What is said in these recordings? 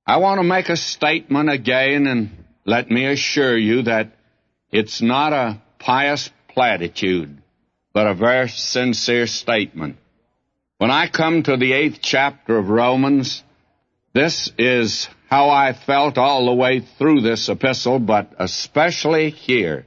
I want to make a statement again, and let me assure you that it's not a pious platitude, but a very sincere statement. When I come to the 8th chapter of Romans, this is how I felt all the way through this epistle, but especially here.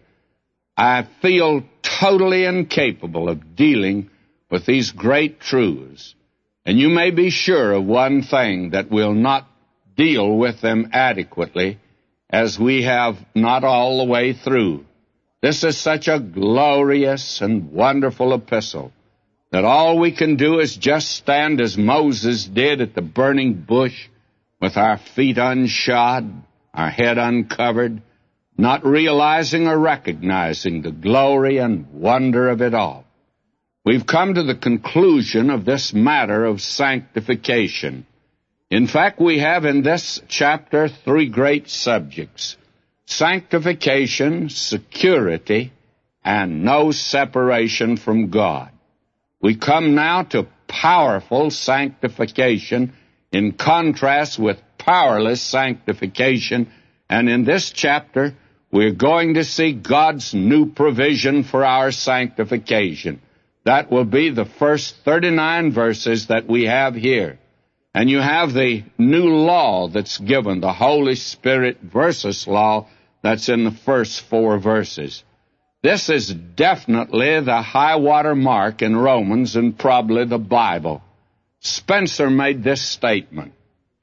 I feel totally incapable of dealing with these great truths. And you may be sure of one thing, that we'll not deal with them adequately, as we have not all the way through. This is such a glorious and wonderful epistle that all we can do is just stand as Moses did at the burning bush, with our feet unshod, our head uncovered, not realizing or recognizing the glory and wonder of it all. We've come to the conclusion of this matter of sanctification. In fact, we have in this chapter 3 great subjects: sanctification, security, and no separation from God. We come now to powerful sanctification in contrast with powerless sanctification, and in this chapter we're going to see God's new provision for our sanctification. That will be the first 39 verses that we have here. And you have the new law that's given, the Holy Spirit versus law, that's in the first 4 verses. This is definitely the high water mark in Romans and probably the Bible. Spencer made this statement,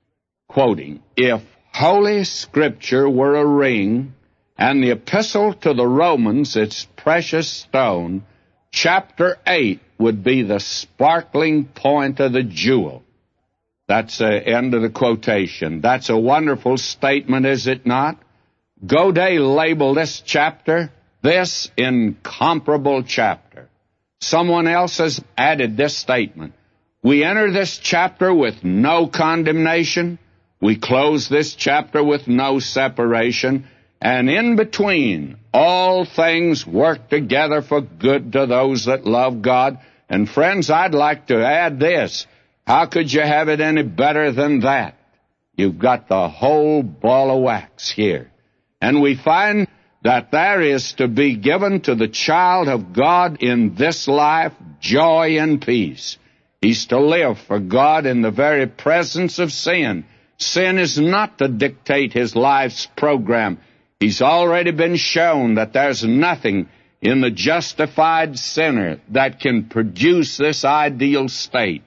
quoting, "If Holy Scripture were a ring, and the epistle to the Romans its precious stone, chapter 8 would be the sparkling point of the jewel." That's the end of the quotation. That's a wonderful statement, is it not? Godet labeled this chapter, "this incomparable chapter." Someone else has added this statement: "We enter this chapter with no condemnation. We close this chapter with no separation. And in between, all things work together for good to those that love God." And friends, I'd like to add this: how could you have it any better than that? You've got the whole ball of wax here. And we find that there is to be given to the child of God in this life joy and peace. He's to live for God in the very presence of sin. Sin is not to dictate his life's program. He's already been shown that there's nothing in the justified sinner that can produce this ideal state.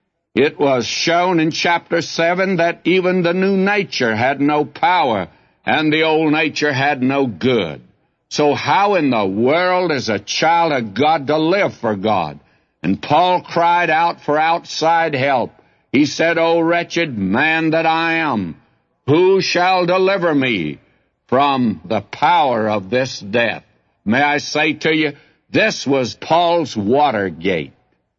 It was shown in chapter 7 that even the new nature had no power, and the old nature had no good. So how in the world is a child of God to live for God? And Paul cried out for outside help. He said, "O wretched man that I am, who shall deliver me from the power of this death?" May I say to you, this was Paul's Watergate,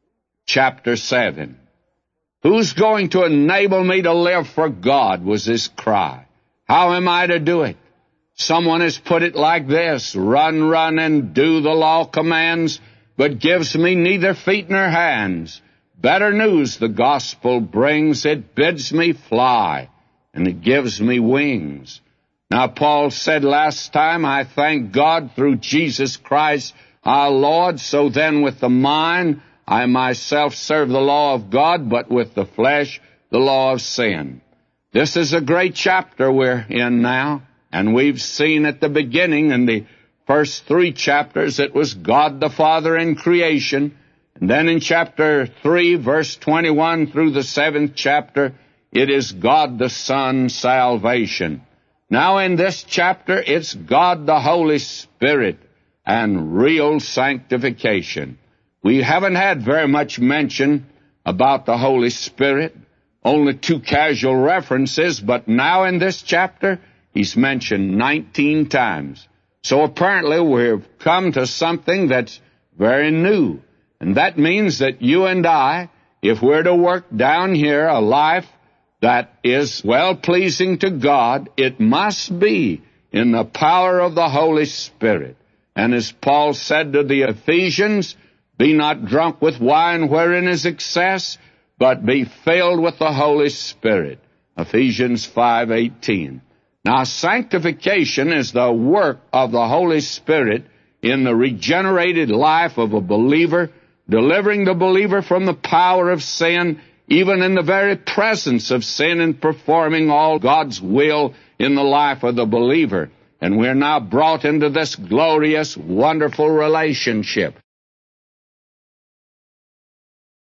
chapter 7. "Who's going to enable me to live for God?" was his cry. How am I to do it? Someone has put it like this: "Run, run, and do the law commands, but gives me neither feet nor hands. Better news the gospel brings, it bids me fly, and it gives me wings." Now, Paul said last time, "I thank God through Jesus Christ our Lord. So then with the mind I myself serve the law of God, but with the flesh the law of sin." This is a great chapter we're in now, and we've seen at the beginning in the first 3 chapters it was God the Father in creation, and then in chapter 3, verse 21 through the 7th chapter, it is God the Son, salvation. Now in this chapter, it's God the Holy Spirit and real sanctification. We haven't had very much mention about the Holy Spirit, only 2 casual references, but now in this chapter, he's mentioned 19 times. So apparently we've come to something that's very new, and that means that you and I, if we're to work down here a life that is well-pleasing to God, it must be in the power of the Holy Spirit. And as Paul said to the Ephesians, "Be not drunk with wine wherein is excess, but be filled with the Holy Spirit." Ephesians 5:18. Now, sanctification is the work of the Holy Spirit in the regenerated life of a believer, delivering the believer from the power of sin, even in the very presence of sin, and performing all God's will in the life of the believer. And we're now brought into this glorious, wonderful relationship.